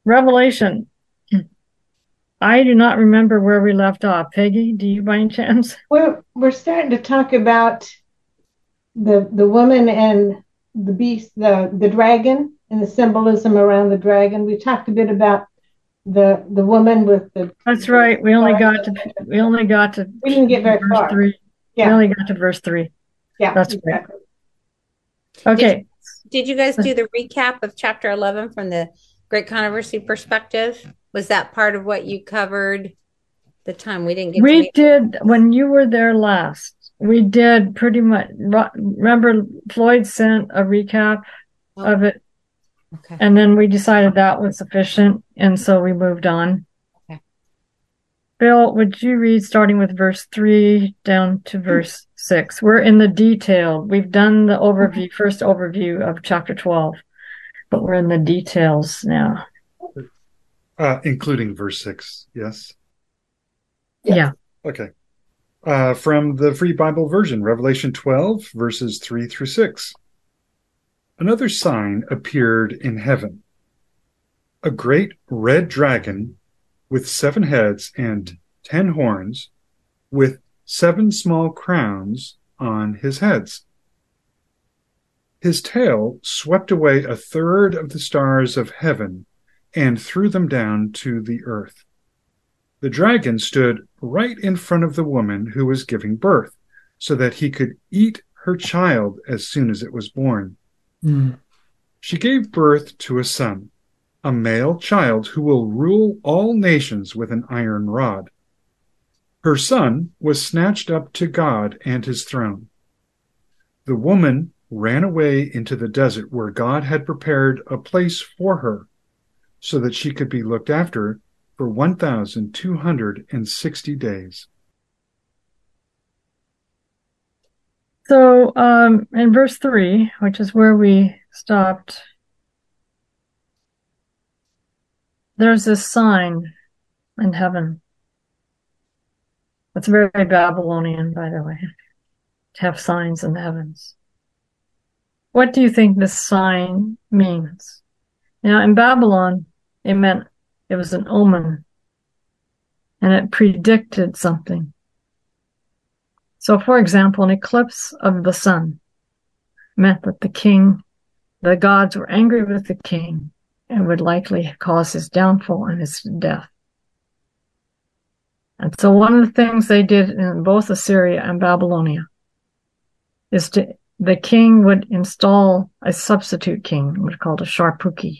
Revelation. I do not remember where we left off. Peggy, do you by any chance? We're starting to talk about the woman and the beast, the dragon, and the symbolism around the dragon. We talked a bit about the woman with the That's right. We only stars. got to we only got to We didn't get very verse far. 3. We Yeah, only got to verse 3. yeah, That's right. exactly. Did Okay. did you guys do the recap of chapter 11 from the Great Controversy perspective? Was that part of what you covered the time we didn't get to We meet? did when you were there last. We did pretty much. Remember, Floyd sent a recap Oh, of it, okay. and then we decided that was sufficient, and so we moved on. Okay. Bill, would you read starting with verse 3 down to verse 6? We're in the detail. We've done the overview, first overview of chapter 12, but we're in the details now. Including verse 6, yes. Yeah. Okay. From the Free Bible Version, Revelation 12, verses 3 through 6. Another sign appeared in heaven. A great red dragon with 7 heads and 10 horns, with 7 small crowns on his heads. His tail swept away a third of the stars of heaven and threw them down to the earth. The dragon stood right in front of the woman who was giving birth, so that he could eat her child as soon as it was born. She gave birth to a son, a male child who will rule all nations with an iron rod. Her son was snatched up to God and his throne. The woman ran away into the desert where God had prepared a place for her, so that she could be looked after for 1,260 days. So in verse 3, which is where we stopped, there's this sign in heaven. It's very Babylonian, by the way, to have signs in the heavens. What do you think this sign means? Now, in Babylon, it meant it was an omen and it predicted something. So, for example, an eclipse of the sun meant that the gods were angry with the king and would likely cause his downfall and his death. And so one of the things they did in both Assyria and Babylonia is the king would install a substitute king, what's called a Sharpuki.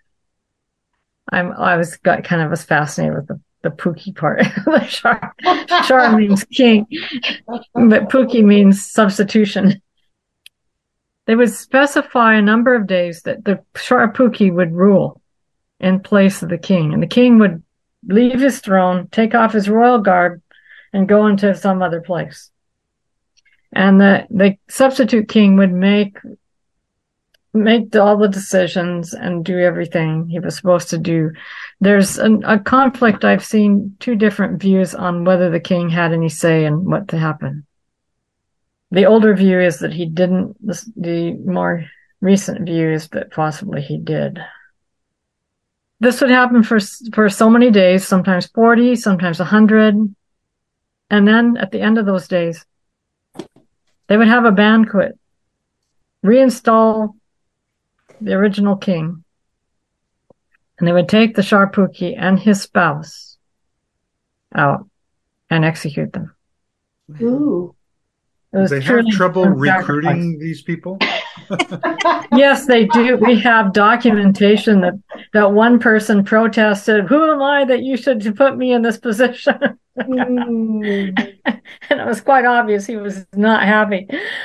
I was kind of was fascinated with the Pookie part. The Shar means king, but Pookie means substitution. They would specify a number of days that the Sharpuki would rule in place of the king, and the king would leave his throne, take off his royal garb, and go into some other place. And the substitute king would make all the decisions and do everything he was supposed to do. There's a conflict. I've seen 2 different views on whether the king had any say in what to happen. The older view is that he didn't. The more recent view is that possibly he did. This would happen for so many days, sometimes 40, sometimes 100. And then at the end of those days, they would have a banquet, reinstall the original king, and they would take the Sharpuki and his spouse out and execute them. Ooh. Do they have trouble recruiting these people? Yes, they do. We have documentation that one person protested, "Who am I that you should put me in this position?" And it was quite obvious he was not happy.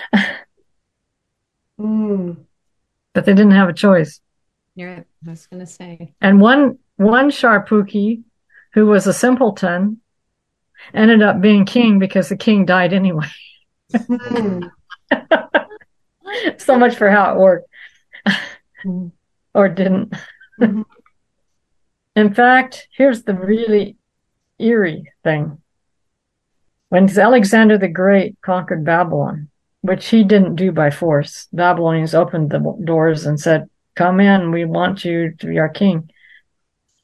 But they didn't have a choice. You're right. I was going to say. And one Sharpuki, who was a simpleton, ended up being king because the king died anyway. So much for how it worked. Or didn't. In fact, here's the really eerie thing. When Alexander the Great conquered Babylon, which he didn't do by force, Babylonians opened the doors and said, "Come in, we want you to be our king."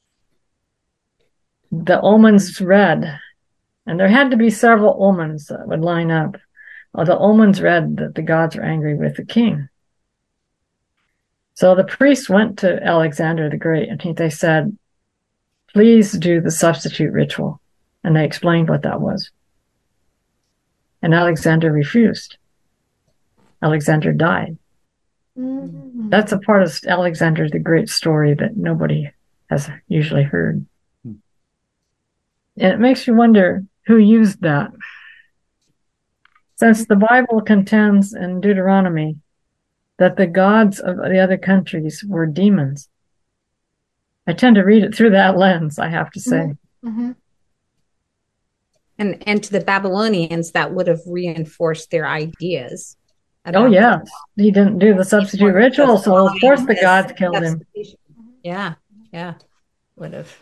the omens read, and there had to be several omens that would line up. Well, the omens read that the gods were angry with the king. So the priests went to Alexander the Great, and they said, please do the substitute ritual. And they explained what that was. And Alexander refused. Alexander died. Mm-hmm. That's a part of Alexander the Great story that nobody has usually heard. And it makes you wonder who used that. Since the Bible contends in Deuteronomy that the gods of the other countries were demons, I tend to read it through that lens, I have to say. Mm-hmm. And to the Babylonians, that would have reinforced their ideas. Oh, yeah. He didn't do the substitute ritual, so of course the gods killed him. Yeah, would have.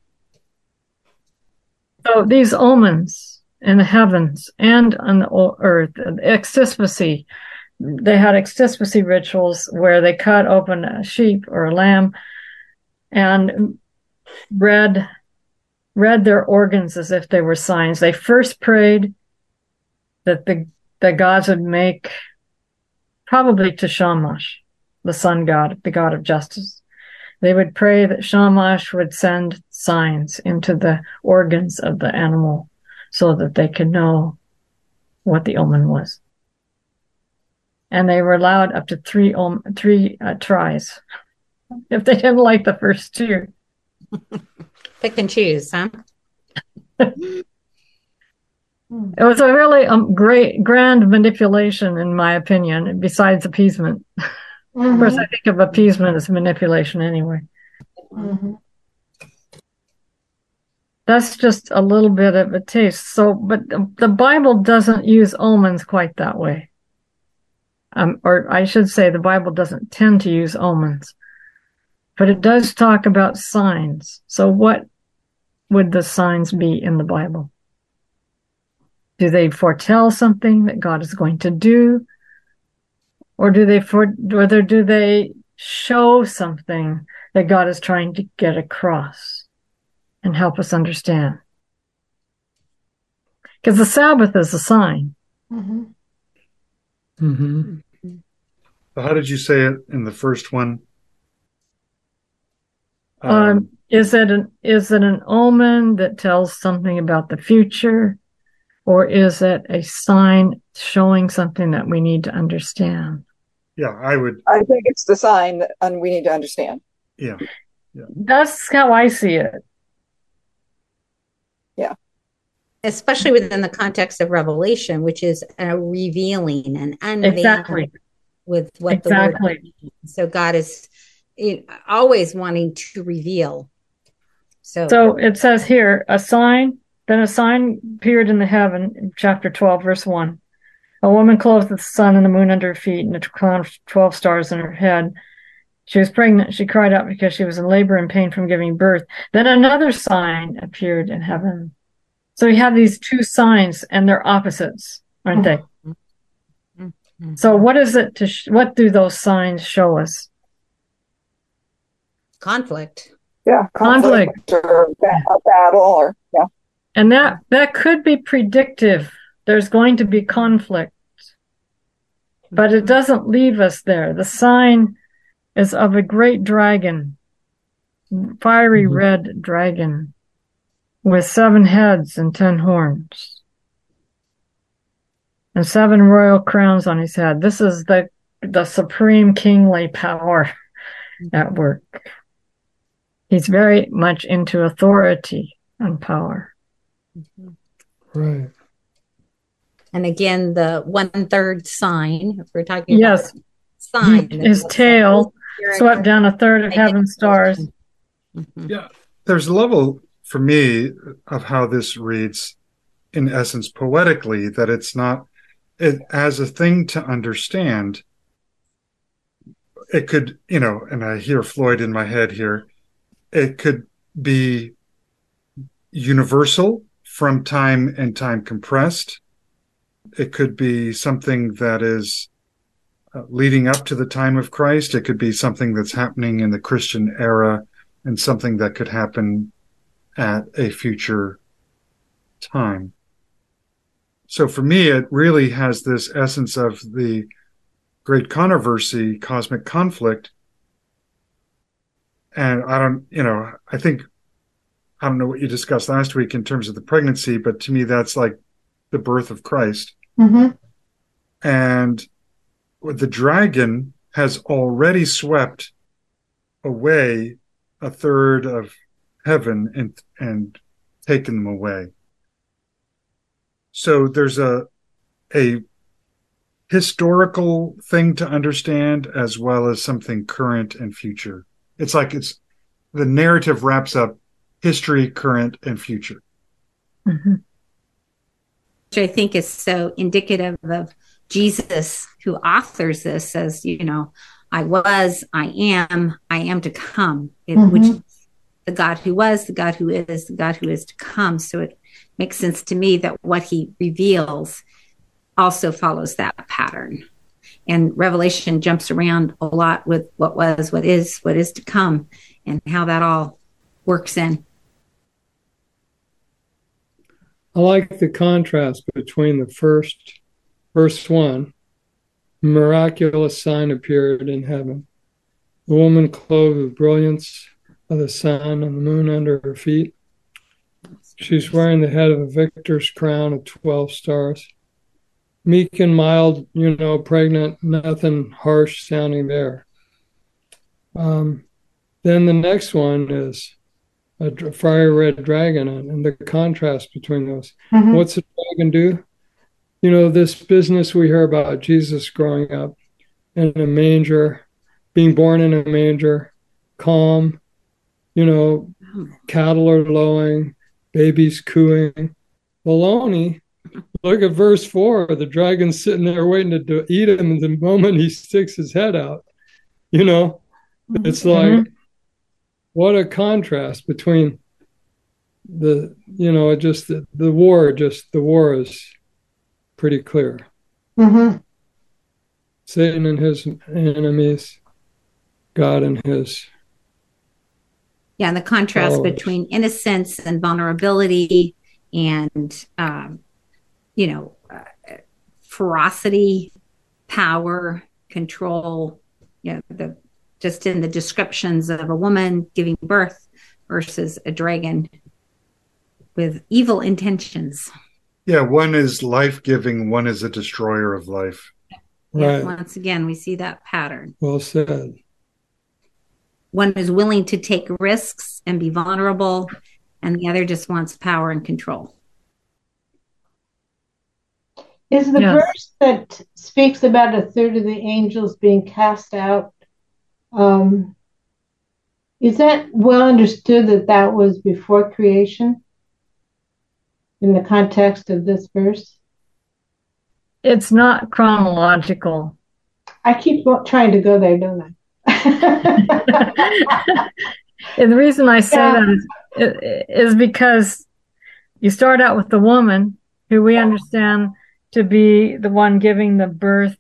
So these omens in the heavens and on the earth, extispicy, they had extispicy rituals where they cut open a sheep or a lamb and read their organs as if they were signs. They first prayed that the gods would make, probably to Shamash, the sun god, the god of justice. They would pray that Shamash would send signs into the organs of the animal so that they could know what the omen was. And they were allowed up to three tries if they didn't like the first two. Pick and choose, huh? It was a really grand manipulation, in my opinion, besides appeasement. Mm-hmm. Of course, I think of appeasement as manipulation anyway. Mm-hmm. That's just a little bit of a taste. So, but the Bible doesn't use omens quite that way. Or I should say the Bible doesn't tend to use omens, but it does talk about signs. So what would the signs be in the Bible? Do they foretell something that God is going to do? Or do they show something that God is trying to get across and help us understand? Because the Sabbath is a sign. Mm-hmm. Mm-hmm. How did you say it in the first one? Is it an omen that tells something about the future, or is it a sign showing something that we need to understand? Yeah, I think it's the sign, and we need to understand. Yeah. That's how I see it. Yeah. Especially within the context of Revelation, which is a revealing and unveiling Exactly. with what the word means. So God is always wanting to reveal. So it says here, then a sign appeared in the heaven, in chapter 12, verse 1. A woman clothed with the sun and the moon under her feet and a crown of 12 stars in her head. She was pregnant. She cried out because she was in labor and pain from giving birth. Then another sign appeared in heaven. So we have these two signs, and they're opposites, aren't they? Mm-hmm. So what is it what do those signs show us? Conflict. Yeah, conflict. Or a battle, or yeah. And that could be predictive. There's going to be conflict, but it doesn't leave us there. The sign is of a great dragon, fiery red dragon, with 7 heads and 10 horns, and 7 royal crowns on his head. This is the supreme kingly power at work. He's very much into authority and power. Right. And again, the 1/3 sign, if we're talking Yes. about sign. His tail swept down a third of heaven's stars. Mm-hmm. Yeah. There's a level for me of how this reads, in essence, poetically, that it's not, as a thing to understand. It could, and I hear Floyd in my head here, it could be universal from time and time compressed. It could be something that is leading up to the time of Christ. It could be something that's happening in the Christian era, and something that could happen at a future time. So for me, it really has this essence of the great controversy, cosmic conflict. And I don't know what you discussed last week in terms of the pregnancy, but to me, that's like the birth of Christ. Mm-hmm. And the dragon has already swept away a third of heaven and taken them away. So there's a historical thing to understand as well as something current and future. It's like the narrative wraps up history, current, and future. Mm-hmm. Which I think is so indicative of Jesus, who authors this as, I was, I am to come, which is the God who was, the God who is, the God who is to come. So it makes sense to me that what he reveals also follows that pattern. And Revelation jumps around a lot with what was, what is to come, and how that all works in. I like the contrast between the first, verse 1, miraculous sign appeared in heaven. The woman clothed with brilliance of the sun and the moon under her feet. She's wearing the head of a victor's crown of 12 stars. Meek and mild, pregnant, nothing harsh sounding there. Then the next one is a fiery red dragon, and the contrast between those. Mm-hmm. What's the dragon do? This business we hear about Jesus growing up in a manger, being born in a manger, calm, cattle are lowing, babies cooing. Baloney. Look at verse 4. The dragon's sitting there waiting to eat him the moment he sticks his head out. It's like, what a contrast between the war. Just the war is pretty clear. Mm-hmm. Satan and his enemies, God and his. Yeah, and the contrast followers. Between innocence and vulnerability and, ferocity, power, control, just in the descriptions of a woman giving birth versus a dragon with evil intentions. Yeah, one is life-giving, one is a destroyer of life. Yeah, right. Once again, we see that pattern. Well said. One is willing to take risks and be vulnerable, and the other just wants power and control. Is the verse that speaks about a third of the angels being cast out, is that well understood that was before creation in the context of this verse? It's not chronological. I keep trying to go there, don't I? And the reason I say that is because you start out with the woman who we understand to be the one giving the birth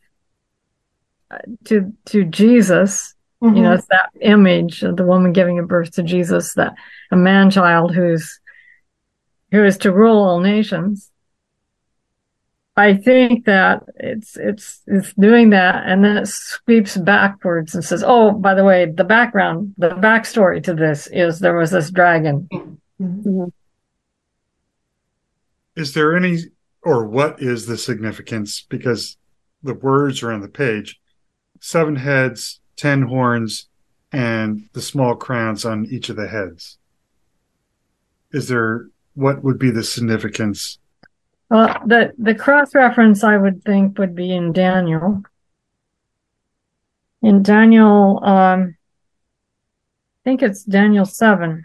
to Jesus. Mm-hmm. It's that image of the woman giving a birth to Jesus, that a man-child who is to rule all nations. I think that it's doing that, and then it sweeps backwards and says, "Oh, by the way, the backstory to this is there was this dragon." Mm-hmm. Is there any, or what is the significance? Because the words are on the page: 7 heads, 10 horns, and the small crowns on each of the heads. What would be the significance? Well, the cross-reference I would think would be in Daniel. In Daniel, I think it's Daniel 7.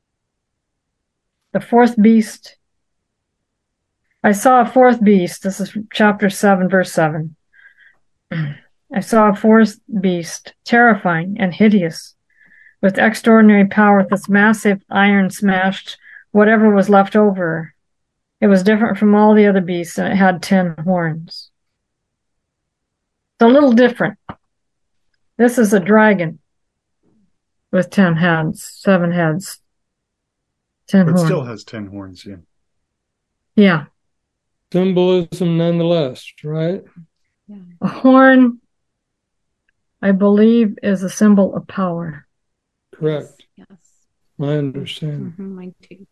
The fourth beast. I saw a fourth beast. This is chapter 7, verse 7. I saw a fourth beast, terrifying and hideous, with extraordinary power. With its massive iron smashed whatever was left over. It was different from all the other beasts, and it had 10 horns. It's a little different. This is a dragon with 10 heads, 7 heads. 10 But horns. still has 10 horns, yeah. Yeah. Symbolism nonetheless, right? A horn, I believe, is a symbol of power. Correct. Yes. I understand. Mine too.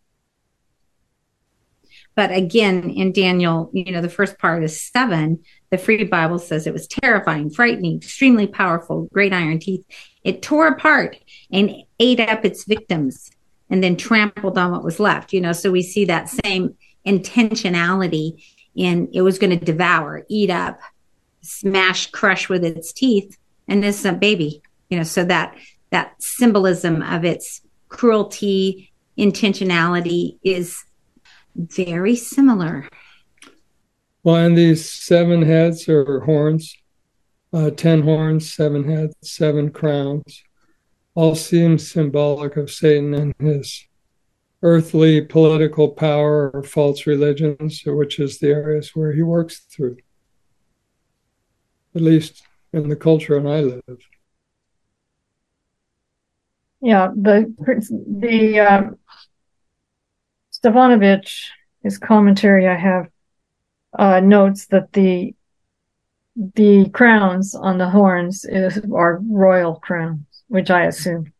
But again, in Daniel, the first part is 7. The Free Bible says it was terrifying, frightening, extremely powerful, great iron teeth. It tore apart and ate up its victims and then trampled on what was left. So we see that same intentionality in it was going to devour, eat up, smash, crush with its teeth, and this is a baby. So that symbolism of its cruelty, intentionality is very similar. Well, and these 7 heads or horns, 10 horns, 7 heads, 7 crowns, all seem symbolic of Satan and his earthly political power or false religions, which is the areas where he works through, at least in the culture and I live. Yeah, the Stefanovic, his commentary I have, notes that the crowns on the horns are royal crowns, which I assume.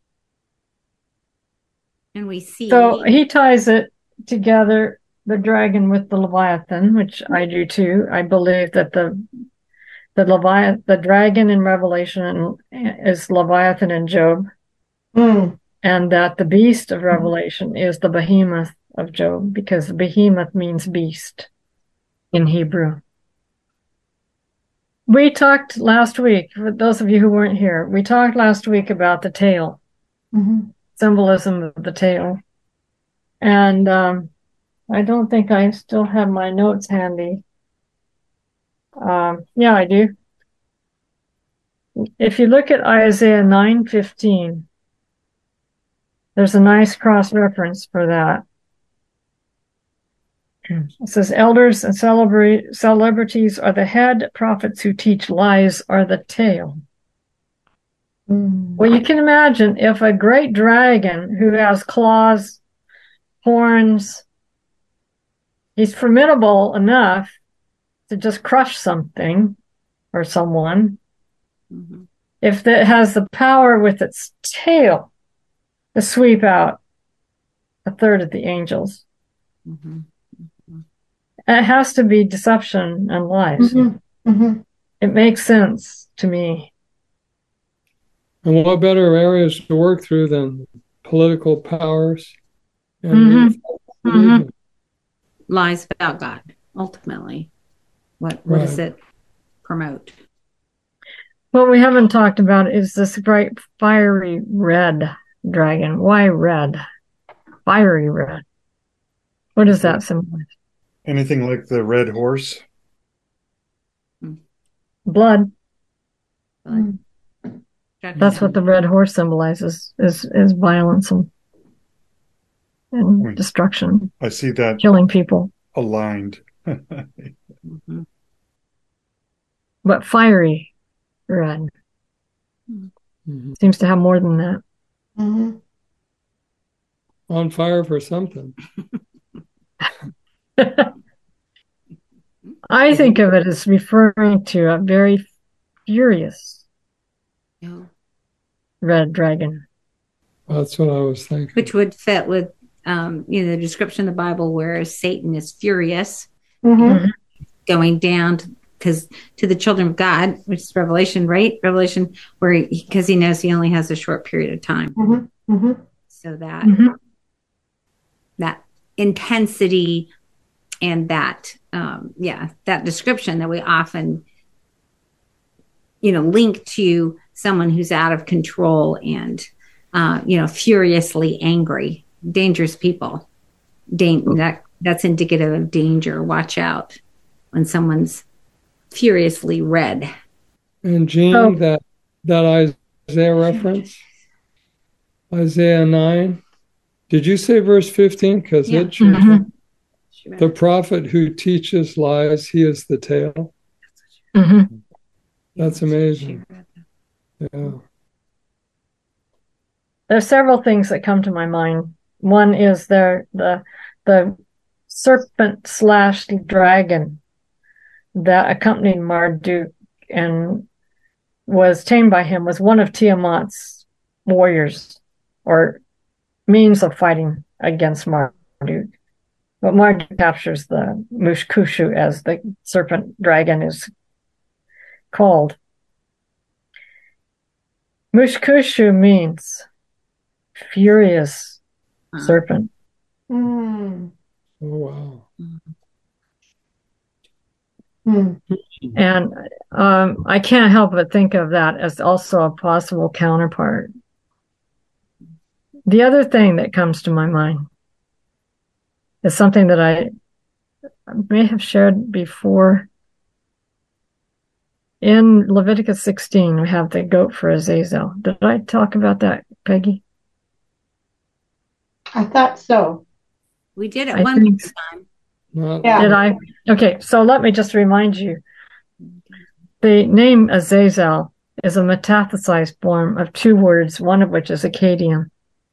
And we see. So he ties it together, the dragon with the Leviathan, which I do too. I believe that the dragon in Revelation is Leviathan in Job, and that the beast of Revelation is the behemoth of Job, because the behemoth means beast in Hebrew. We talked last week, for those of you who weren't here, we talked last week about the tail, symbolism of the tail. And I don't think I still have my notes handy. Yeah, I do. If you look at Isaiah 9:15, there's a nice cross-reference for that. It says, elders and celebrities are the head, prophets who teach lies are the tail. Well, you can imagine if a great dragon who has claws, horns, he's formidable enough to just crush something or someone. If it has the power with its tail to sweep out a third of the angels, it has to be deception and lies. It makes sense to me. And what better areas to work through than political powers and lies about God, ultimately. What does it promote? What we haven't talked about is this bright fiery red dragon. Why red? Fiery red. What does that symbolize? Anything like the red horse? Blood. That's what the red horse symbolizes, is violence and destruction. I see that. Killing people. Aligned. But fiery red seems to have more than that. On fire for something. I think of it as referring to a very furious red dragon. That's what I was thinking. Which would fit with the description of the Bible where Satan is furious, going down to the children of God, which is Revelation, right? Revelation, where because he knows he only has a short period of time. So that that intensity and that that description that we often link to someone who's out of control and furiously angry, dangerous people. That's indicative of danger. Watch out when someone's furiously red. And Jean, that Isaiah reference, Isaiah 9. Did you say verse 15? Because it the prophet who teaches lies, he is the tail. That's amazing. Yeah. There's several things that come to my mind One is the serpent slash dragon that accompanied Marduk and was tamed by him, was one of Tiamat's warriors or means of fighting against Marduk. But Marduk captures the Mushkushu, as the serpent dragon is called. Mushkushu means furious serpent. Mm. Oh, wow. Mm. And I can't help but think of that as also a possible counterpart. The other thing that comes to my mind is something that I may have shared before. In Leviticus 16, we have the goat for Azazel. Did I talk about that, Peggy? I thought so. We did at I one think- time. Not Yeah. Did I? Okay, so let me just remind you. The name Azazel is a metaphysized form of two words, one of which is Akkadian.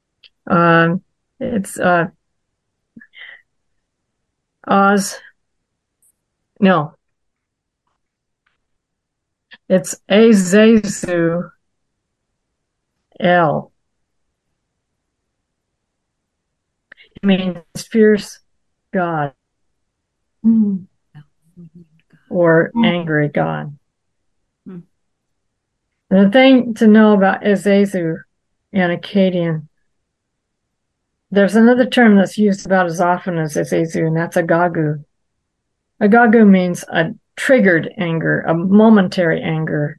It's no. It's Azazu El. It means fierce God Mm. or angry God. Hmm. And the thing to know about Azazu and Akkadian, there's another term that's used about as often as Azazu, and that's Agagu. Agagu means a triggered anger, a momentary anger.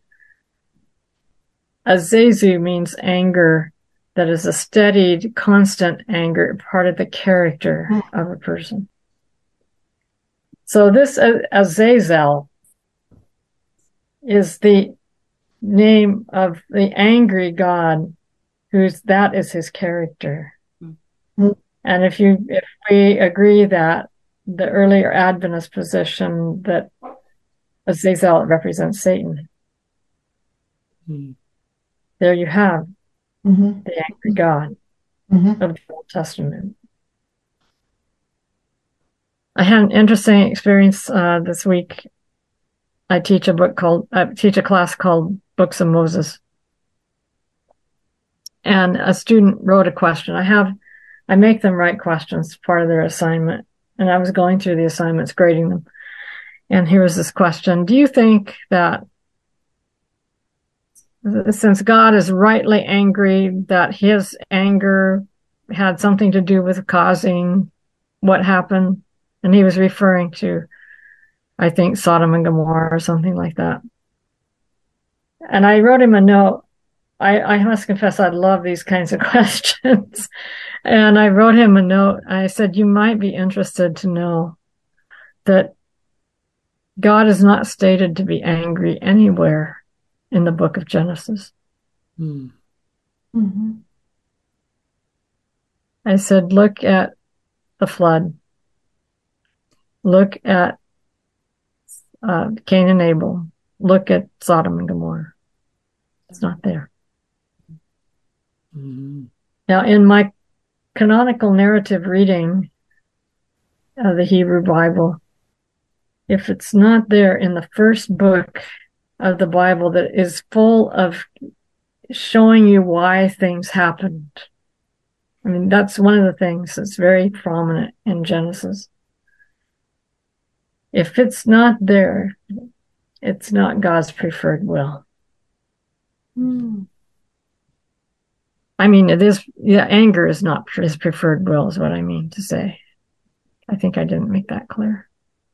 Azazu means anger that is a steadied, constant anger, part of the character of a person. So this Azazel is the name of the angry God, that is his character. Mm. And if we agree that the earlier Adventist position that Azazel represents Satan, there you have Mm-hmm. the angry God Mm-hmm. of the Old Testament. I had an interesting experience this week. I teach a class called Books of Moses. And a student wrote a question. I make them write questions, part of their assignment. And I was going through the assignments, grading them. And here was this question. Do you think that since God is rightly angry, that his anger had something to do with causing what happened? And he was referring to, I think, Sodom and Gomorrah or something like that. And I wrote him a note. I must confess, I love these kinds of questions. And I wrote him a note. I said, you might be interested to know that God is not stated to be angry anywhere in the book of Genesis. Mm-hmm. I said, look at the flood. Look at Cain and Abel. Look at Sodom and Gomorrah. It's not there. Mm-hmm. Now, in my canonical narrative reading of the Hebrew Bible, if it's not there in the first book of the Bible that is full of showing you why things happened, I mean, that's one of the things that's very prominent in Genesis. If it's not there, it's not God's preferred will. Mm. I mean, anger is not his preferred will, is what I mean to say. I think I didn't make that clear.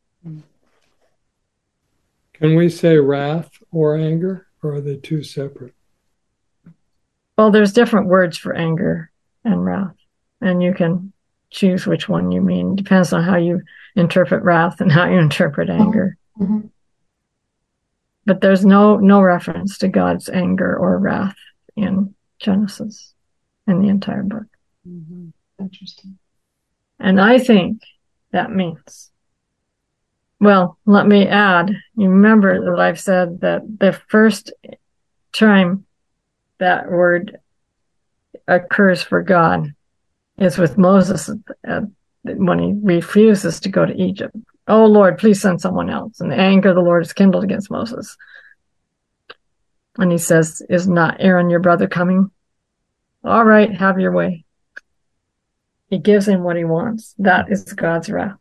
Can we say wrath or anger, or are they two separate? Well, there's different words for anger and wrath, and you can choose which one you mean. Depends on how you interpret wrath and how you interpret anger. Mm-hmm. But there's no reference to God's anger or wrath in Genesis in the entire book. Mm-hmm. Interesting. And I think that means, well, let me add, you remember that I've said that the first time that word occurs for God is with Moses when he refuses to go to Egypt. Oh, Lord, please send someone else. And the anger of the Lord is kindled against Moses. And he says, is not Aaron your brother coming? All right, have your way. He gives him what he wants. That is God's wrath.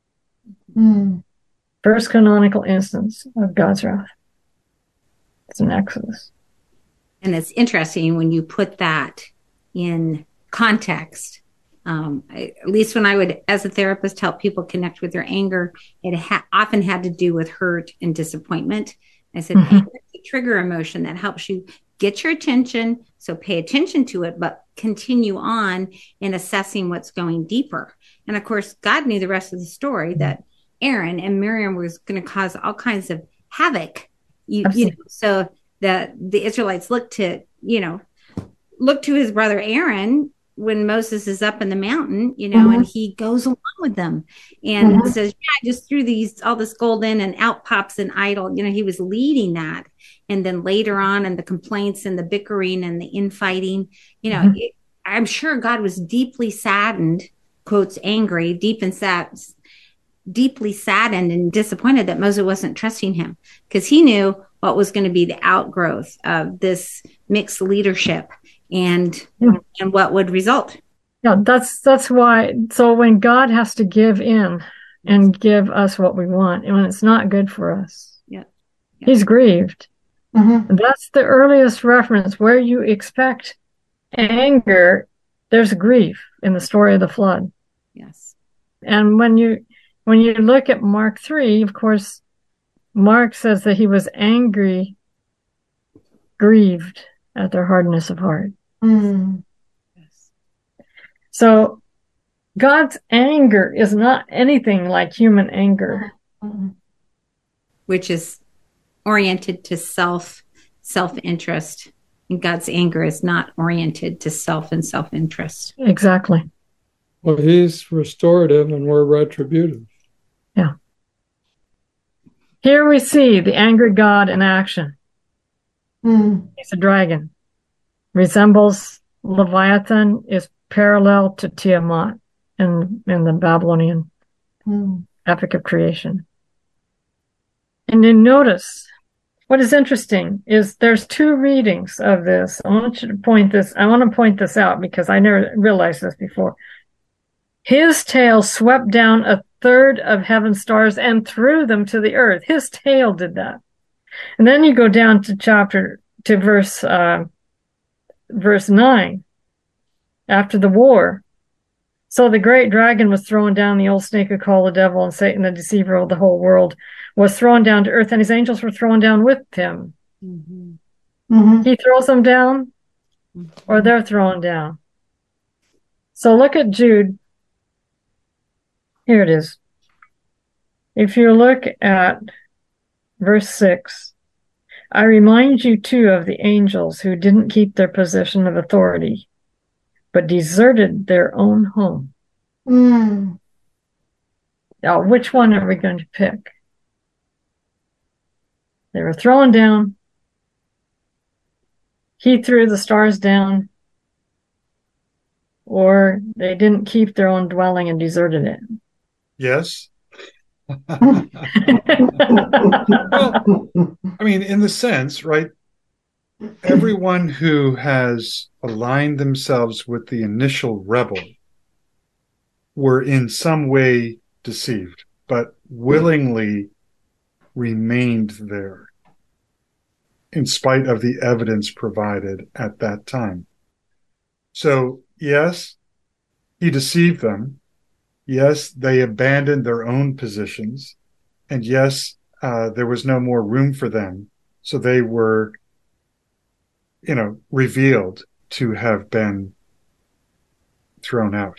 First canonical instance of God's wrath. It's in Exodus. And it's interesting when you put that in context. At least when I would, as a therapist, help people connect with their anger, it often had to do with hurt and disappointment. I said, anger is a trigger emotion that helps you get your attention. So pay attention to it, but continue on in assessing what's going deeper. And of course, God knew the rest of the story that Aaron and Miriam was going to cause all kinds of havoc. You know, so the Israelites look to his brother Aaron when Moses is up in the mountain, and he goes along with them and says, yeah, I just threw all this gold in and out pops an idol. He was leading that. And then later on in the complaints and the bickering and the infighting, I'm sure God was deeply saddened, quotes angry, deeply saddened and disappointed that Moses wasn't trusting him because he knew what was going to be the outgrowth of this mixed leadership and what would result. Yeah, that's why. So when God has to give in and give us what we want, and when it's not good for us, he's grieved. That's the earliest reference where you expect anger. There's grief in the story of the flood. Yes. And when you look at Mark 3, of course, Mark says that he was angry, grieved at their hardness of heart. Yes. So God's anger is not anything like human anger. Which is oriented to self-interest. And God's anger is not oriented to self and self-interest. Exactly. Well, he's restorative and we're retributive. Yeah. Here we see the angry God in action. He's a dragon. Resembles Leviathan, is parallel to Tiamat in the Babylonian epic of creation. And you notice what is interesting is there's two readings of this. I want to point this out because I never realized this before. His tail swept down a third of heaven's stars and threw them to the earth. His tail did that. And then you go down to verse 9, after the war. So the great dragon was thrown down, the old snake who called the devil and Satan, the deceiver of the whole world, was thrown down to earth, and his angels were thrown down with him. He throws them down, or they're thrown down. So look at Jude. Here it is. If you look at verse 6, I remind you too of the angels who didn't keep their position of authority, but deserted their own home. Now, which one are we going to pick? They were thrown down. He threw the stars down. Or they didn't keep their own dwelling and deserted it. Yes. Well, I mean, in the sense, right? Everyone who has aligned themselves with the initial rebel were in some way deceived, but willingly remained there in spite of the evidence provided at that time. So, yes, he deceived them. Yes, they abandoned their own positions. And yes, there was no more room for them. So they were, revealed to have been thrown out.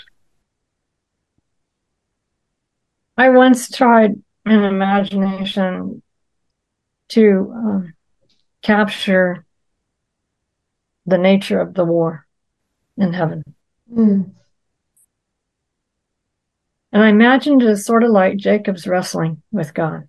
I once tried in imagination to capture the nature of the war in heaven. And I imagined it as sort of like Jacob's wrestling with God.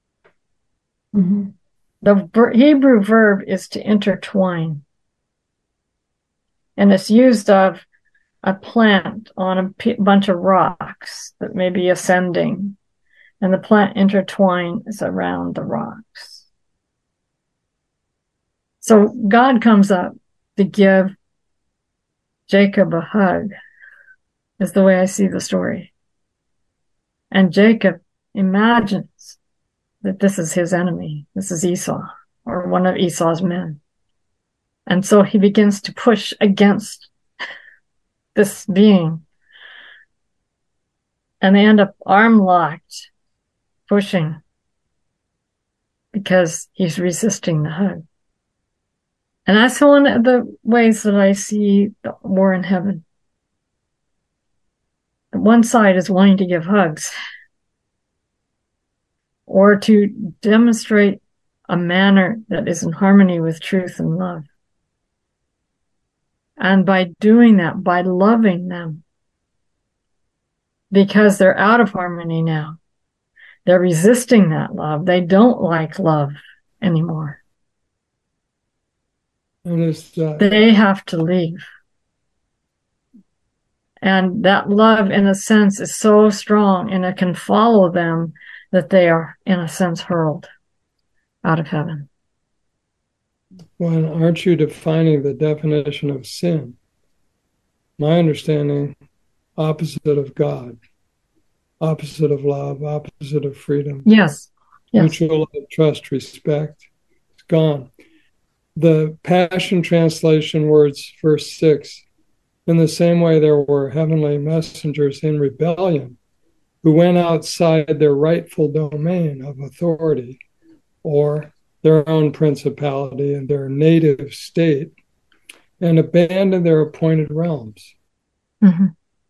The Hebrew verb is to intertwine. And it's used of a plant on a bunch of rocks that may be ascending, and the plant intertwines around the rocks. So God comes up to give Jacob a hug, is the way I see the story. And Jacob imagines that this is his enemy. This is Esau, or one of Esau's men. And so he begins to push against this being. And they end up arm locked, pushing, because he's resisting the hug. And that's one of the ways that I see the war in heaven. One side is wanting to give hugs or to demonstrate a manner that is in harmony with truth and love. And by doing that, by loving them, because they're out of harmony now, they're resisting that love. They don't like love anymore. They have to leave. And that love, in a sense, is so strong and it can follow them that they are, in a sense, hurled out of heaven. Well, aren't you defining the definition of sin? My understanding, opposite of God, opposite of love, opposite of freedom. Yes. Mutual love, trust, respect. It's gone. The Passion Translation words, verse 6, in the same way there were heavenly messengers in rebellion who went outside their rightful domain of authority or their own principality and their native state and abandoned their appointed realms. Mm-hmm.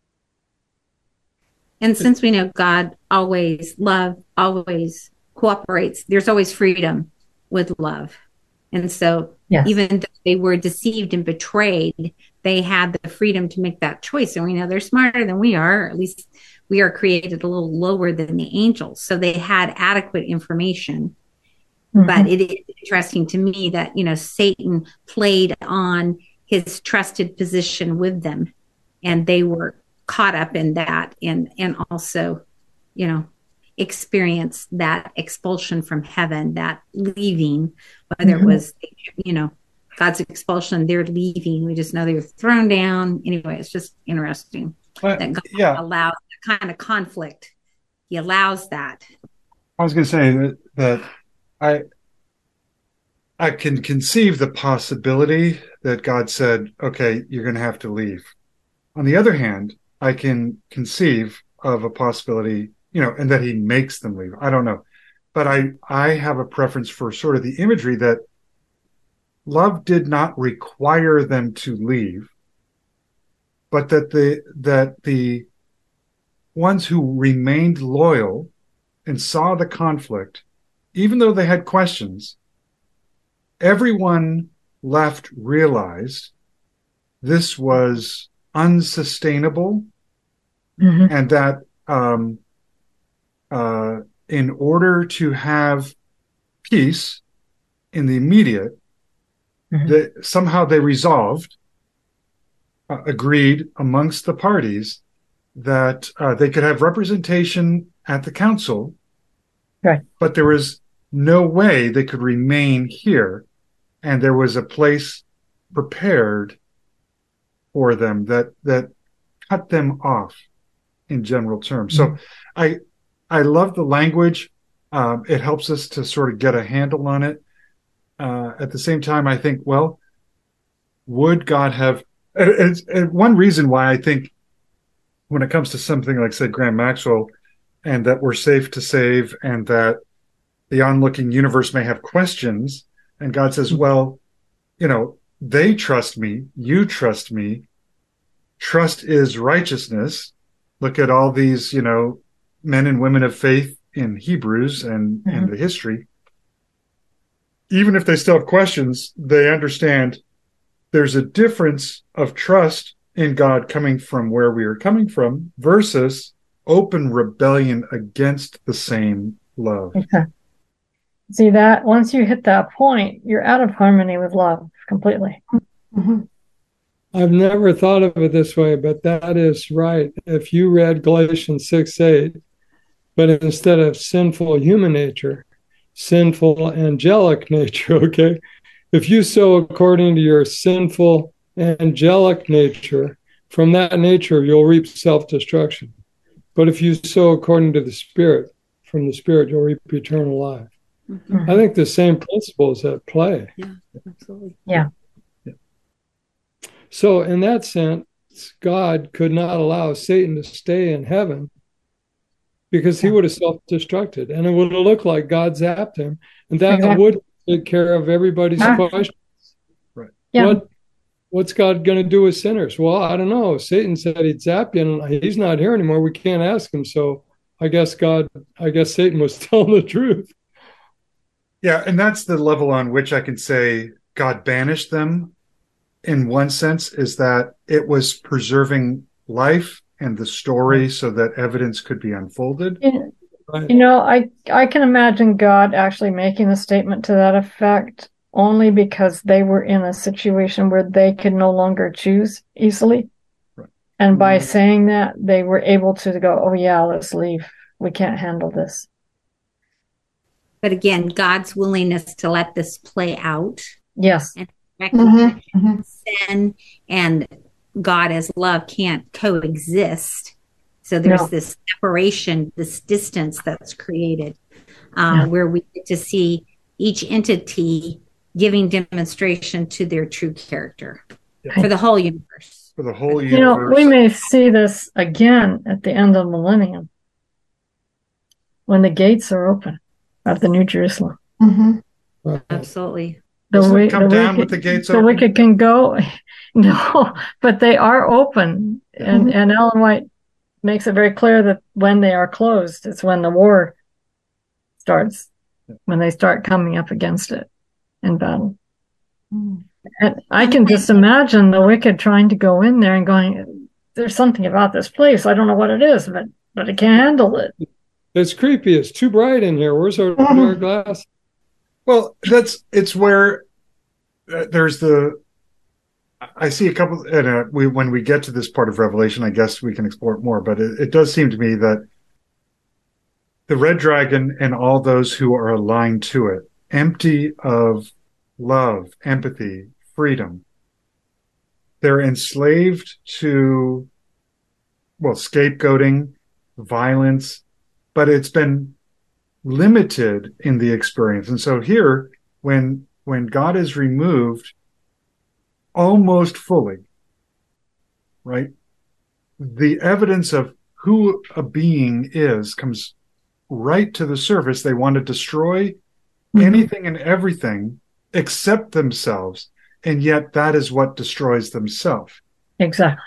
And since we know God always cooperates, there's always freedom with love. And so even though they were deceived and betrayed, they had the freedom to make that choice. And we know they're smarter than we are, or at least we are created a little lower than the angels. So they had adequate information. Mm-hmm. But it is interesting to me that, Satan played on his trusted position with them, and they were caught up in that and also, experienced that expulsion from heaven, that leaving, whether it was, God's expulsion, they're leaving. We just know they were thrown down. Anyway, it's just interesting that God allows that kind of conflict. He allows that. I was going to say that I can conceive the possibility that God said, okay, you're going to have to leave. On the other hand, I can conceive of a possibility, and that he makes them leave. I don't know. But I have a preference for sort of the imagery that love did not require them to leave, but that the ones who remained loyal and saw the conflict, even though they had questions, everyone left realized this was unsustainable, mm-hmm. and that in order to have peace in the immediate, mm-hmm. somehow they resolved, agreed amongst the parties that they could have representation at the council, right. But there was no way they could remain here, and there was a place prepared for them that cut them off in general terms. Mm-hmm. So I love the language. It helps us to sort of get a handle on it. At the same time, I think, well, would God have... one reason why I think when it comes to something like, say, Graham Maxwell, and that we're safe to save, and that the onlooking universe may have questions, and God says, well, they trust me, you trust me, trust is righteousness. Look at all these, men and women of faith in Hebrews and mm-hmm. in the history. Even if they still have questions, they understand there's a difference of trust in God coming from where we are coming from versus open rebellion against the same love. Okay. See that once you hit that point, you're out of harmony with love completely. Mm-hmm. I've never thought of it this way, but that is right. If you read Galatians 6:8, but instead of sinful human nature, sinful angelic nature, okay? If you sow according to your sinful angelic nature, from that nature you'll reap self-destruction. But if you sow according to the Spirit, from the Spirit you'll reap eternal life. Mhm. I think the same principle is at play. Yeah, absolutely. Yeah. So in that sense, God could not allow Satan to stay in heaven because he would have self-destructed, and it would have looked like God zapped him, and that Exactly. would take care of everybody's question. Right. Yeah. What's God going to do with sinners? Well, I don't know. Satan said he'd zap you, and he's not here anymore. We can't ask him. So I guess Satan was telling the truth. Yeah, and that's the level on which I can say God banished them. In one sense, is that it was preserving life and the story so that evidence could be unfolded. Right. You know, I can imagine God actually making a statement to that effect only because they were in a situation where they could no longer choose easily. Right. And by saying that, they were able to go, oh yeah, let's leave. We can't handle this. But again, God's willingness to let this play out Yes. and Mhm. sin and God as love can't coexist. So there's No. this separation, this distance that's created, Yeah. where we get to see each entity giving demonstration to their true character for the whole universe. For the whole You know, universe. we may see this again at the end of the millennium when the gates are open of the New Jerusalem. Mhm. Right. Absolutely. Doesn't it come down with the gates the open? wicked can go. No, but they are open. And Ellen White makes it very clear that when they are closed, it's when the war starts, when they start coming up against it in battle. And I can just imagine the wicked trying to go in there and going, there's something about this place. I don't know what it is, but I can't handle it. It's creepy. It's too bright in here. Where's our dark glass? Well, it's where there's I see a couple, and when we get to this part of Revelation, I guess we can explore it more, but it does seem to me that the red dragon and all those who are aligned to it, empty of love, empathy, freedom, they're enslaved to, well, scapegoating, violence, but it's been limited in the experience. And so here, when God is removed almost fully, right, the evidence of who a being is comes right to the surface. They want to destroy anything and everything except themselves, and yet that is what destroys themselves. Exactly.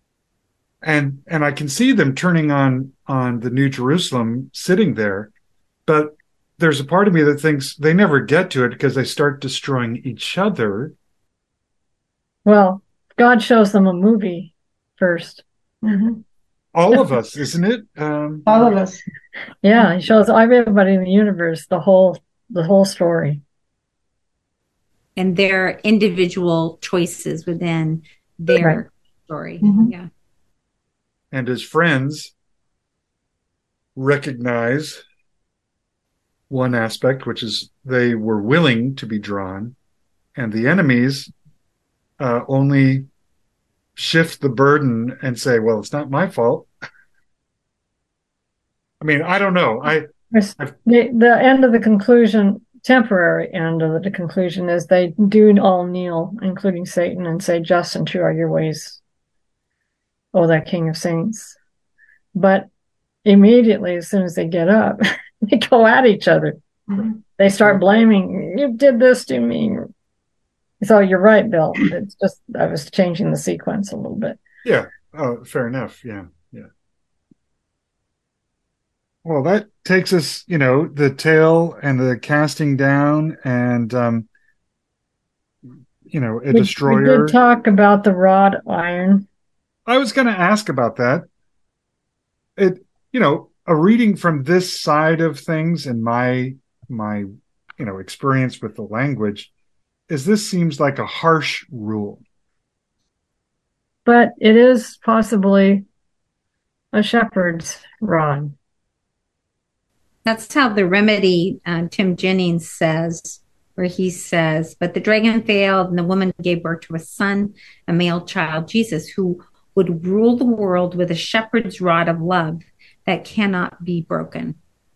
And I can see them turning on the New Jerusalem sitting there, but there's a part of me that thinks they never get to it because they start destroying each other. Well, God shows them a movie first. All of us, isn't it? All of us. Yeah, he shows everybody in the universe the whole story. And their individual choices within their Right. story. Yeah. And his friends recognize one aspect, which is they were willing to be drawn, and the enemies only shift the burden and say, well, it's not my fault. I mean, I don't know. The end of the conclusion, temporary end of the conclusion, is they do all kneel, including Satan, and say, just and true are your ways, O thou King of Saints. But immediately, as soon as they get up, they go at each other. They start blaming, you did this to me. So you're right, Bill. It's just, I was changing the sequence a little bit. Yeah. Fair enough. Yeah. Well, that takes us, the tail and the casting down and, a destroyer. We did talk about the wrought iron. I was going to ask about that. A reading from this side of things and my experience with the language is this seems like a harsh rule. but it is possibly a shepherd's rod. That's how the remedy, Tim Jennings says, where he says, but the dragon failed and the woman gave birth to a son, a male child, Jesus, who would rule the world with a shepherd's rod of love that cannot be broken.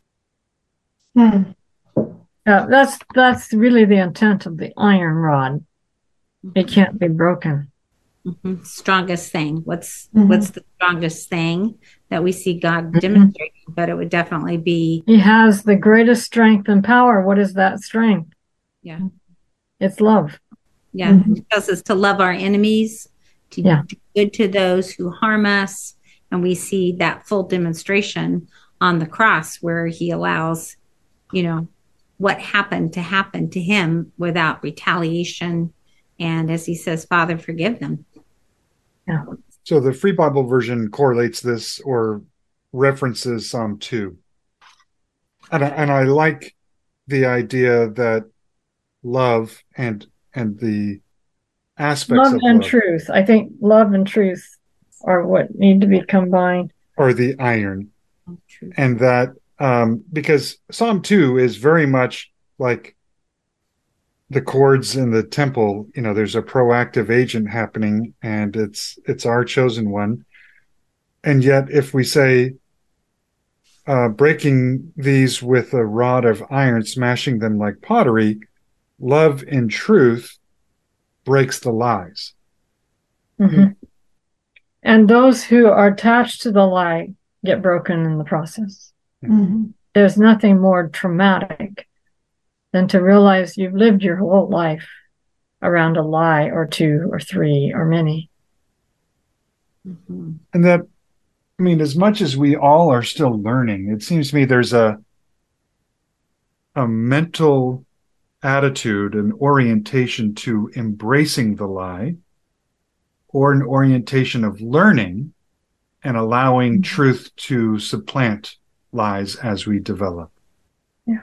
That's really the intent of the iron rod. It can't be broken. Mm-hmm. Strongest thing. What's the strongest thing that we see God demonstrating? But it would definitely be. He has the greatest strength and power. What is that strength? Yeah. It's love. Yeah. He tells us to love our enemies, to do good to those who harm us. And we see that full demonstration on the cross where he allows, what happened to happen to him without retaliation. And as he says, Father, forgive them. Yeah. So the Free Bible version correlates this or references Psalm 2. And I like the idea that love and the aspects love of and love, truth. I think love and truth are what need to be combined. Or the iron. And that because Psalm 2 is very much like the chords in the temple. There's a proactive agent happening, and it's our chosen one. And yet, if we say breaking these with a rod of iron, smashing them like pottery, love and truth breaks the lies. Mm-hmm. And those who are attached to the lie get broken in the process. Mm-hmm. There's nothing more traumatic than to realize you've lived your whole life around a lie or two or three or many. Mm-hmm. And that, as much as we all are still learning, it seems to me there's a mental attitude, an orientation to embracing the lie, or an orientation of learning and allowing truth to supplant lies as we develop. Yeah.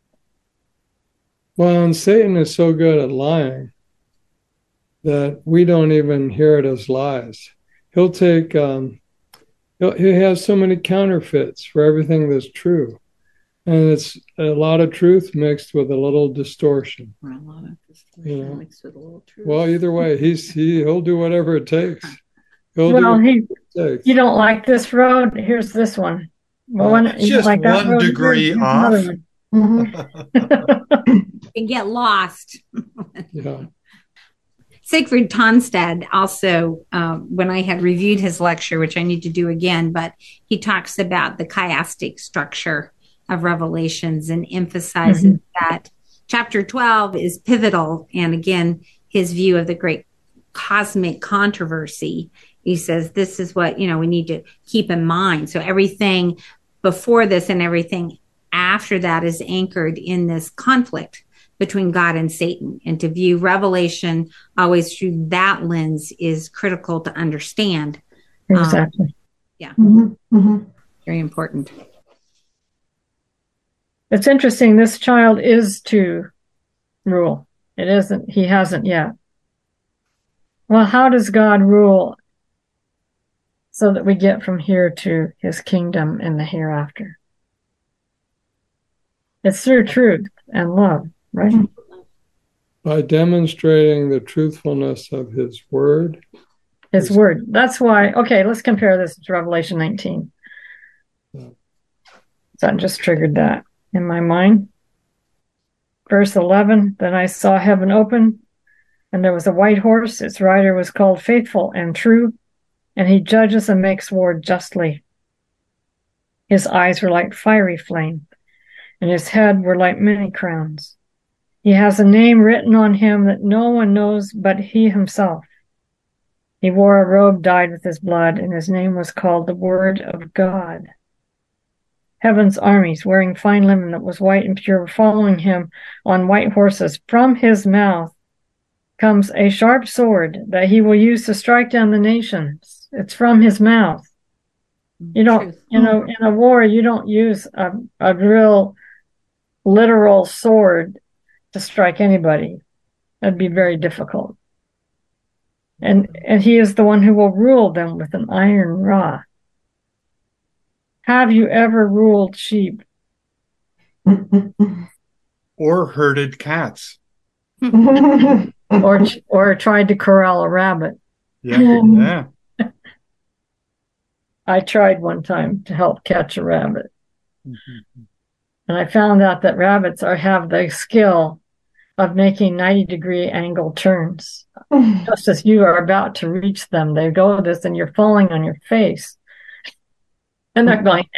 Well, and Satan is so good at lying that we don't even hear it as lies. He'll take, he has so many counterfeits for everything that's true. And it's a lot of truth mixed with a little distortion. Or a lot of distortion mixed with a little truth. Well, either way, he'll do whatever it takes. You don't like this road? Here's this one. Well, it's just like one degree off. And get lost. Yeah. Siegfried Tonstad also, when I had reviewed his lecture, which I need to do again, but he talks about the chiastic structure of Revelations and emphasizes that chapter 12 is pivotal. And again, his view of the great cosmic controversy, he says this is what, we need to keep in mind. So everything before this and everything after that is anchored in this conflict between God and Satan. And to view Revelation always through that lens is critical to understand. Exactly. Yeah. Mm-hmm. Mm-hmm. Very important. It's interesting. This child is to rule. It isn't. He hasn't yet. Well, how does God rule so that we get from here to his kingdom in the hereafter? It's through truth and love, right? By demonstrating the truthfulness of his word. His word. That's why, okay, let's compare this to Revelation 19. That just triggered that in my mind. Verse 11, then I saw heaven open, and there was a white horse. Its rider was called Faithful and True, and he judges and makes war justly. His eyes were like fiery flame, and his head were like many crowns. He has a name written on him that no one knows but he himself. He wore a robe dyed with his blood, and his name was called the Word of God. Heaven's armies, wearing fine linen that was white and pure, were following him on white horses. From his mouth comes a sharp sword that he will use to strike down the nations. It's from his mouth. You don't, in a war, you don't use a real literal sword to strike anybody. That'd be very difficult. and he is the one who will rule them with an iron rod. Have you ever ruled sheep? Or herded cats? Or tried to corral a rabbit? Yeah. I tried one time to help catch a rabbit. Mm-hmm. And I found out that rabbits have the skill of making 90-degree angle turns. Just as you are about to reach them, they go this and you're falling on your face. And they're going.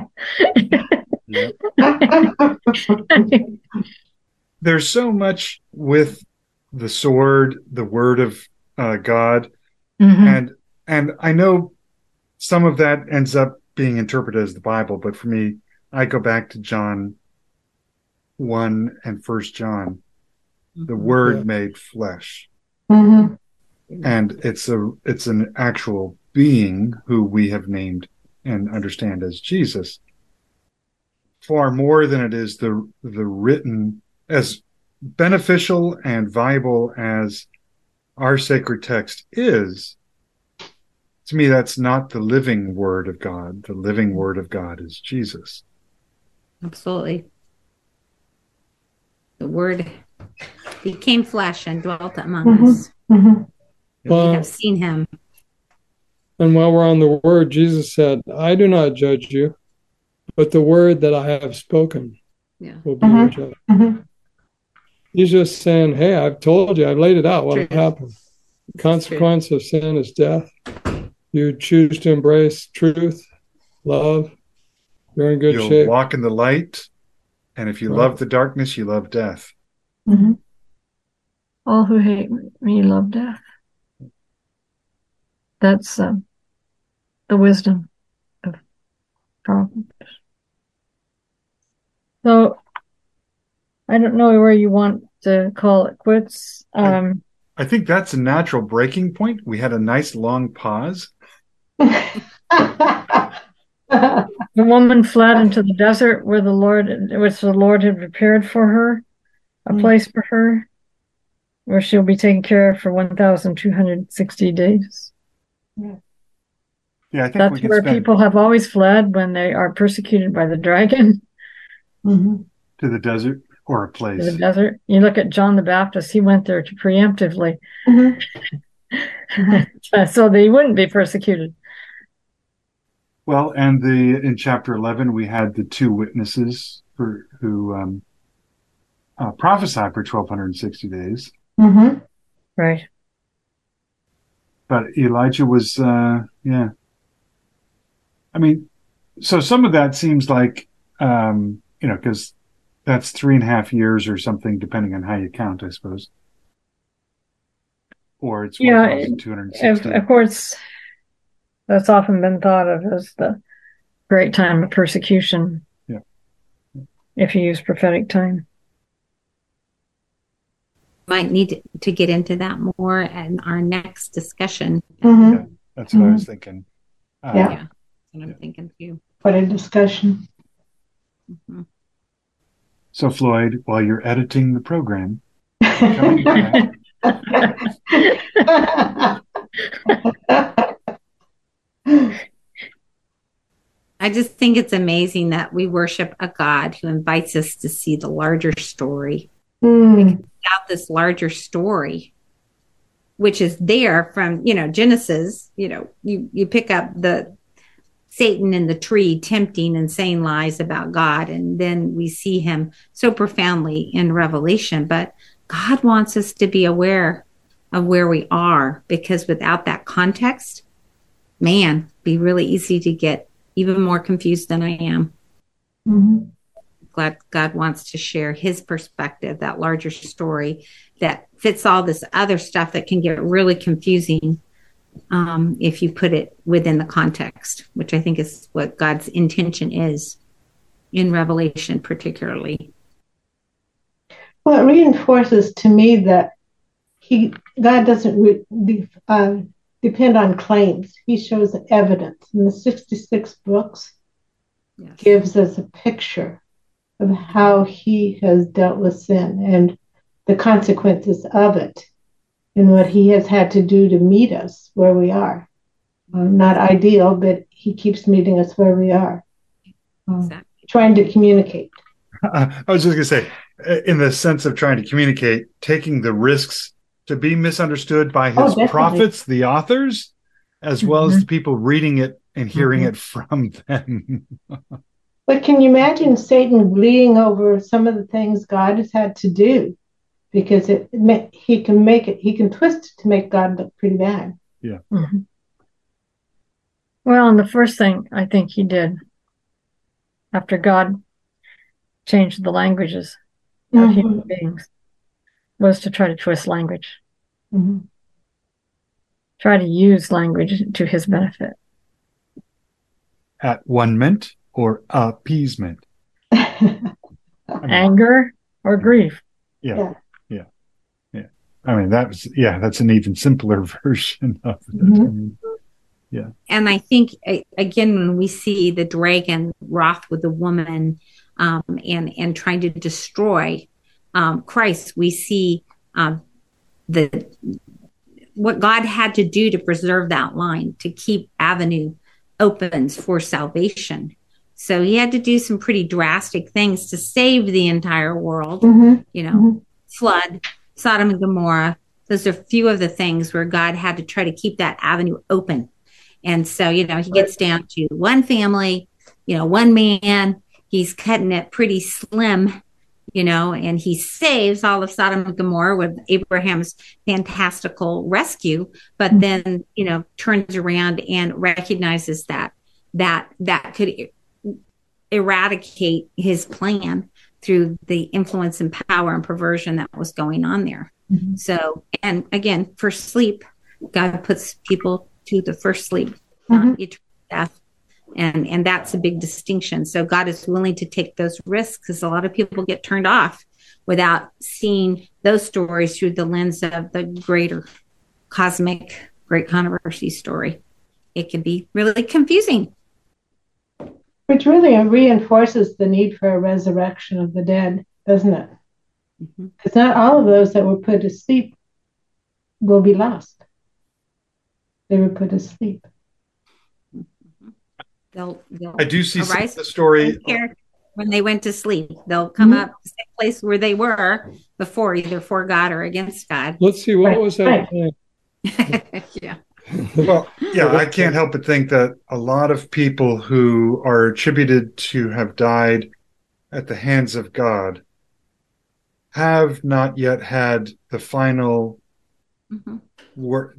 There's so much with the sword, the word of God. Mm-hmm. And I know some of that ends up being interpreted as the Bible, but for me, I go back to John 1 and 1 John. The word made flesh. Mm-hmm. And it's an actual being who we have named and understand as Jesus. Far more than it is the written, as beneficial and valuable as our sacred text is, to me, that's not the living word of God. The living word of God is Jesus. Absolutely. The word became flesh and dwelt among us. Mm-hmm. We have seen him. And while we're on the word, Jesus said, I do not judge you, but the word that I have spoken will be your judge. Mm-hmm. He's just saying, hey, I've told you, I've laid it out what happened. The consequence of sin is death. You choose to embrace truth, love, you're in good You'll shape. walk in the light, and if you love the darkness, you love death. Mm-hmm. All who hate me love death. That's the wisdom of Proverbs. So I don't know where you want to call it quits. I think that's a natural breaking point. We had a nice long pause. The woman fled into the desert which the Lord had prepared for her, a place for her, where she'll be taken care of for 1,260 days. Yeah, I think that's where people have always fled when they are persecuted by the dragon. Mm-hmm. To the desert or a place. To the desert. You look at John the Baptist, he went there to preemptively. Mm-hmm. So they wouldn't be persecuted. Well, and in chapter 11, we had the two witnesses who prophesied for 1,260 days. Mm-hmm. Right. But Elijah was, I mean, so some of that seems like, because that's 3.5 years or something, depending on how you count, I suppose. Or it's 1,260. Of course, that's often been thought of as the great time of persecution. Yeah. If you use prophetic time. Might need to get into that more in our next discussion. Mm-hmm. Yeah, that's what I was thinking. Yeah, that's what I'm thinking too. What a discussion. Mm-hmm. So, Floyd, while you're editing the program, I just think it's amazing that we worship a God who invites us to see the larger story. Without this larger story, which is there from, Genesis, you pick up the Satan in the tree tempting and saying lies about God. And then we see him so profoundly in Revelation. But God wants us to be aware of where we are, because without that context, man, it'd be really easy to get even more confused than I am. Mm-hmm. Glad God wants to share his perspective, that larger story that fits all this other stuff that can get really confusing if you put it within the context, which I think is what God's intention is in Revelation particularly. Well, it reinforces to me that God doesn't depend on claims. He shows evidence. And the 66 books gives us a picture of how he has dealt with sin and the consequences of it. and what he has had to do to meet us where we are. Not ideal, but he keeps meeting us where we are. Exactly. Trying to communicate. I was just going to say, in the sense of trying to communicate, taking the risks to be misunderstood by his prophets, the authors, as well as the people reading it and hearing it from them. But can you imagine Satan bleeding over some of the things God has had to do? Because he can twist it to make God look pretty bad. Yeah. Mm-hmm. Well, and the first thing I think he did after God changed the languages of human beings was to try to twist language. Try to use language to his benefit. At-one-ment or appeasement. Anger or grief. Yeah. I mean, that's an even simpler version of it. Yeah. And I think, again, when we see the dragon wroth with the woman and trying to destroy Christ, we see what God had to do to preserve that line, to keep avenue opens for salvation. So he had to do some pretty drastic things to save the entire world, flood, Sodom and Gomorrah. Those are a few of the things where God had to try to keep that avenue open. And so, he gets down to one family, one man. He's cutting it pretty slim, and he saves all of Sodom and Gomorrah with Abraham's fantastical rescue, but then, turns around and recognizes that could eradicate his plan through the influence and power and perversion that was going on there. So, and again, for sleep, God puts people to the first sleep, not eternal death. And that's a big distinction. So God is willing to take those risks, because a lot of people get turned off without seeing those stories through the lens of the greater cosmic great controversy story. It can be really confusing. Which really reinforces the need for a resurrection of the dead, doesn't it? Because not all of those that were put to sleep will be lost. They were put to sleep. They'll I do see the story when they went to sleep. They'll come up the same place where they were before, either for God or against God. Let's see, what was that? Yeah. Well, yeah, I can't help but think that a lot of people who are attributed to have died at the hands of God have not yet had the final work.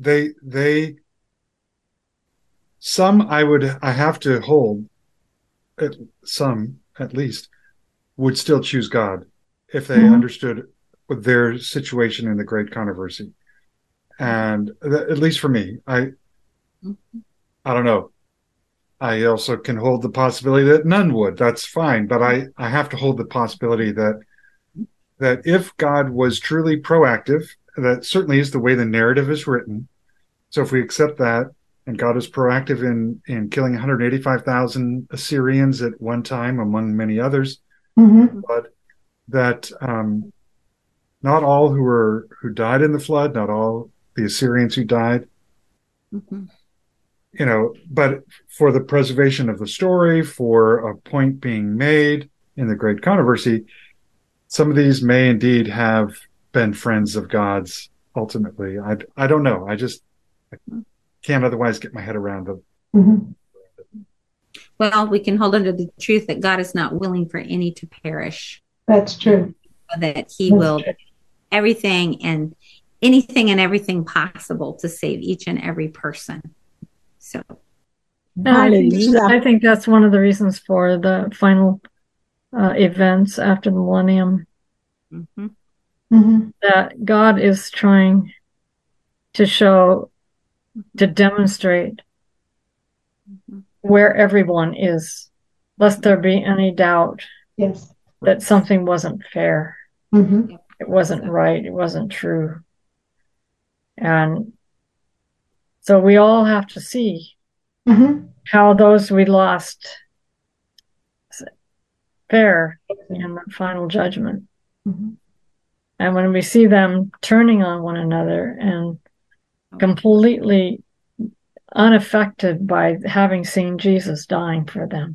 Some I have to hold, some at least, would still choose God if they understood their situation in the great controversy. And at least for me, I don't know. I also can hold the possibility that none would. That's fine. But I have to hold the possibility that if God was truly proactive, that certainly is the way the narrative is written. So if we accept that, and God is proactive in killing 185,000 Assyrians at one time, among many others, but that not all who died in the flood, not all the Assyrians who died, but for the preservation of the story, for a point being made in the great controversy, some of these may indeed have been friends of God's ultimately. I don't know. I can't otherwise get my head around them. Well, we can hold under the truth that God is not willing for any to perish. That's true. That he will everything and anything and everything possible to save each and every person. So I think that's one of the reasons for the final events after the millennium. That God is trying to show, to demonstrate where everyone is, lest there be any doubt that something wasn't fair. It wasn't right. It wasn't true. And so we all have to see how those we lost fare in the final judgment. And when we see them turning on one another and completely unaffected by having seen Jesus dying for them,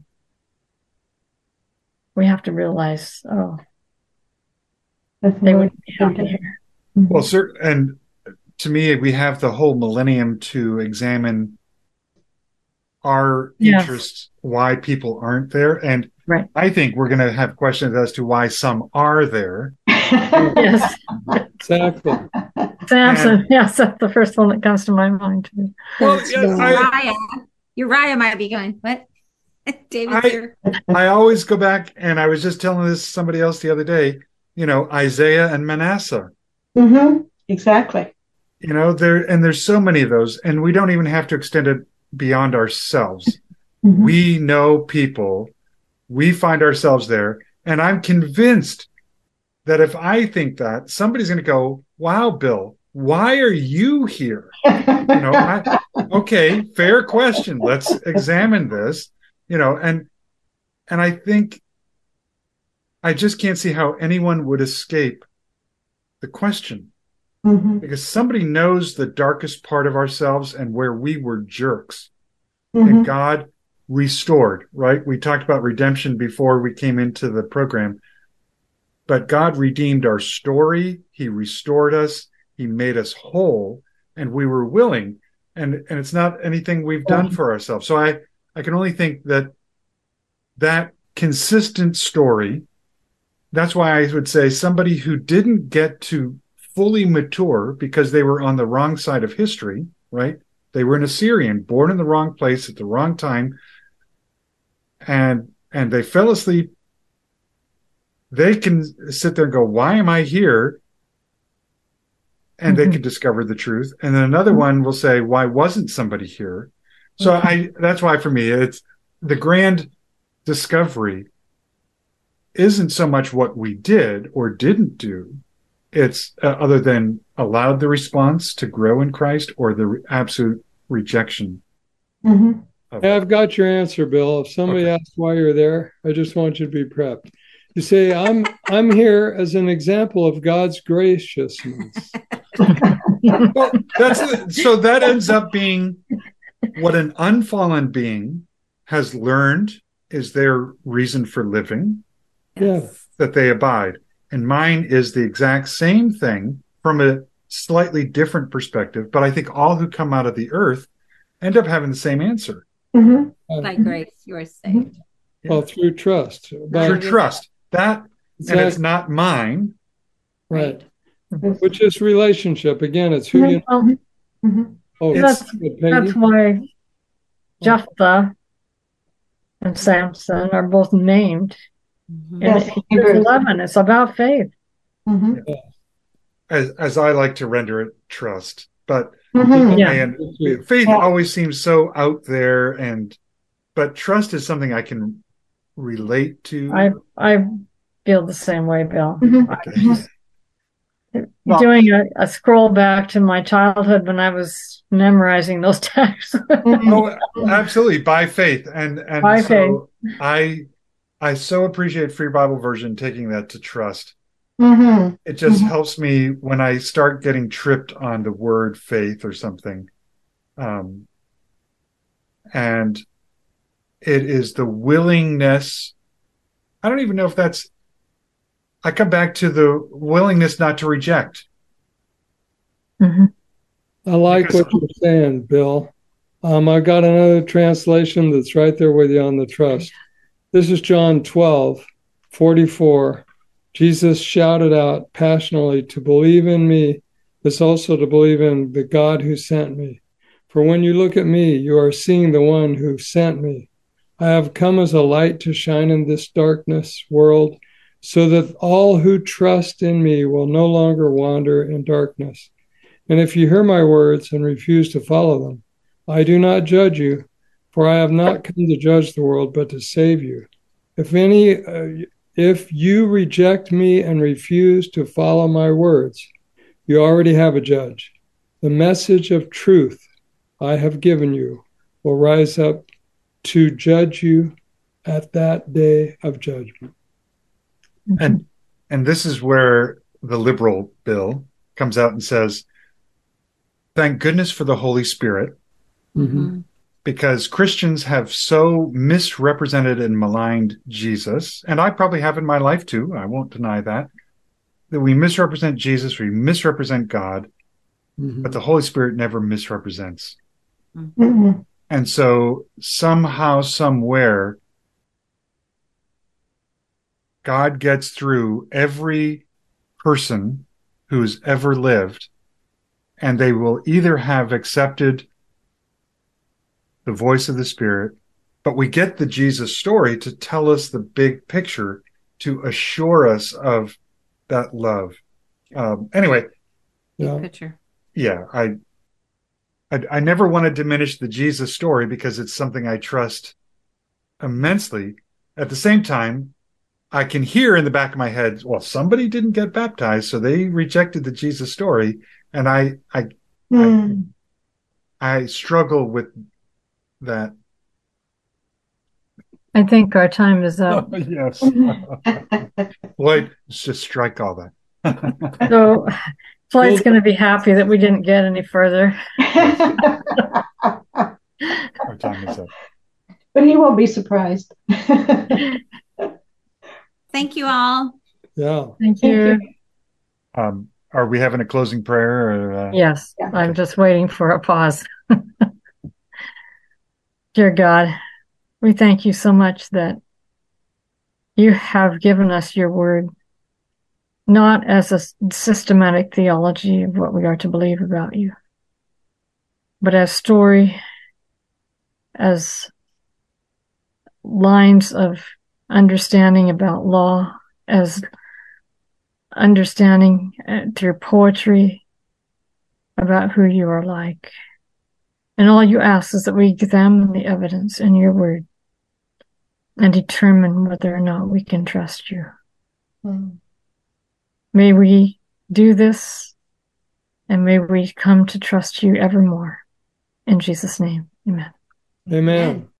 we have to realize, oh, they wouldn't be happy here. Well, sir, and to me, we have the whole millennium to examine our interests, why people aren't there. And right. I think we're going to have questions as to why some are there. Yes. Exactly. Samson, yes, that's the first one that comes to my mind too. Uriah might be going, what? David's here. I always go back, and I was just telling this to somebody else the other day, Isaiah and Manasseh. Mm-hmm. Exactly. There's so many of those, and we don't even have to extend it beyond ourselves. Mm-hmm. We know people, we find ourselves there, and I'm convinced that if I think that, somebody's going to go, wow, Bill, why are you here? Okay, fair question. Let's examine this, and I think I just can't see how anyone would escape the question. Mm-hmm. Because somebody knows the darkest part of ourselves and where we were jerks. Mm-hmm. And God restored, right? We talked about redemption before we came into the program. But God redeemed our story. He restored us. He made us whole. And we were willing. And it's not anything we've done for ourselves. So I can only think that consistent story, that's why I would say somebody who didn't get to fully mature because they were on the wrong side of history, right? They were an Assyrian, born in the wrong place at the wrong time, and they fell asleep. They can sit there and go, why am I here? And they can discover the truth. And then another one will say, why wasn't somebody here? So that's why for me, it's the grand discovery isn't so much what we did or didn't do. It's other than allowed the response to grow in Christ or the absolute rejection. Mm-hmm. I've got your answer, Bill. If somebody asks why you're there, I just want you to be prepped. You say, I'm here as an example of God's graciousness. Well, so that ends up being what an unfallen being has learned is their reason for living. Yeah. That they abide. And mine is the exact same thing from a slightly different perspective, but I think all who come out of the earth end up having the same answer. Mm-hmm. By grace, you are saved. Well, through trust. Through trust. That, exactly. And it's not mine. Right. Which is relationship. Again, it's who you know. Mm-hmm. Oh, that's why Jephthah and Samson are both named. Mm-hmm. And Hebrews 11, it's about faith. Mm-hmm. As I like to render it, trust. But faith always seems so out there, but trust is something I can relate to. I feel the same way, Bill. Mm-hmm. Doing a scroll back to my childhood when I was memorizing those texts. Oh, absolutely, by faith, and by so faith. I so appreciate Free Bible Version taking that to trust. Mm-hmm. It just helps me when I start getting tripped on the word faith or something. And it is the willingness. I don't even know if I come back to the willingness not to reject. Mm-hmm. I like what you're saying, Bill. I got another translation that's right there with you on the trust. This is John 12:44. Jesus shouted out passionately, to believe in me is also to believe in the God who sent me. For when you look at me, you are seeing the one who sent me. I have come as a light to shine in this darkness world, so that all who trust in me will no longer wander in darkness. And if you hear my words and refuse to follow them, I do not judge you, for I have not come to judge the world, but to save you. If you reject me and refuse to follow my words, you already have a judge. The message of truth I have given you will rise up to judge you at that day of judgment. And this is where the liberal bill, comes out and says, thank goodness for the Holy Spirit, Mm-hmm. because Christians have so misrepresented and maligned Jesus, and I probably have in my life too, I won't deny that we misrepresent Jesus, we misrepresent God, Mm-hmm. but the Holy Spirit never misrepresents. Mm-hmm. And so somehow, somewhere, God gets through every person who's ever lived, and they will either have accepted the voice of the Spirit, but we get the Jesus story to tell us the big picture, to assure us of that love. Anyway, Yeah. Picture. yeah, I never want to diminish the Jesus story because it's something I trust immensely. At the same time, I can hear in the back of my head, well, somebody didn't get baptized, so they rejected the Jesus story, and I struggle with that. I think our time is up. Yes. Lloyd, let's just strike all that. So Floyd's going to be happy that we didn't get any further. Our time is up. But he won't be surprised. Thank you all. Yeah. Thank you. Are we having a closing prayer? Or, Yes, Yeah. I'm just waiting for a pause. Dear God, we thank you so much that you have given us your word, not as a systematic theology of what we are to believe about you, but as story, as lines of understanding about law, as understanding through poetry about who you are like. And all you ask is that we examine the evidence in your word and determine whether or not we can trust you. May we do this, and may we come to trust you evermore. In Jesus' name, amen. Amen.